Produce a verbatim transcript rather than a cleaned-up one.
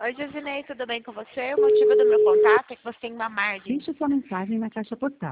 Oi, Josinei, tudo bem com você? O motivo do meu contato é que você tem uma margem. Deixe sua mensagem na caixa postal.